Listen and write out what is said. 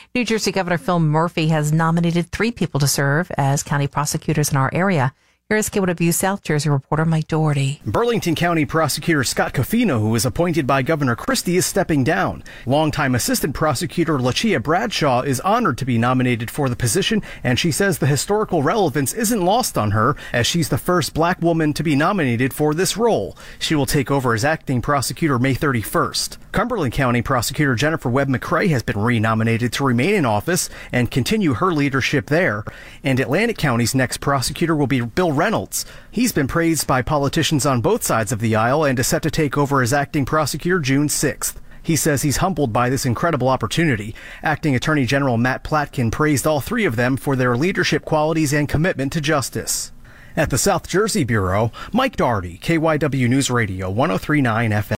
New Jersey Governor Phil Murphy has nominated 3 people to serve as county prosecutors in our area. Here's KYW South Jersey reporter Mike Doherty. Burlington County Prosecutor Scott Cofino, who was appointed by Governor Christie, is stepping down. Longtime Assistant Prosecutor Lachia Bradshaw is honored to be nominated for the position, and she says the historical relevance isn't lost on her, as she's the first black woman to be nominated for this role. She will take over as acting prosecutor May 31st. Cumberland County Prosecutor Jennifer Webb McCrae has been renominated to remain in office and continue her leadership there. And Atlantic County's next prosecutor will be Bill Reynolds. He's been praised by politicians on both sides of the aisle and is set to take over as acting prosecutor June 6th. He says he's humbled by this incredible opportunity. Acting Attorney General Matt Platkin praised all 3 of them for their leadership qualities and commitment to justice. At the South Jersey Bureau, Mike Doherty, KYW News Radio 103.9 FM.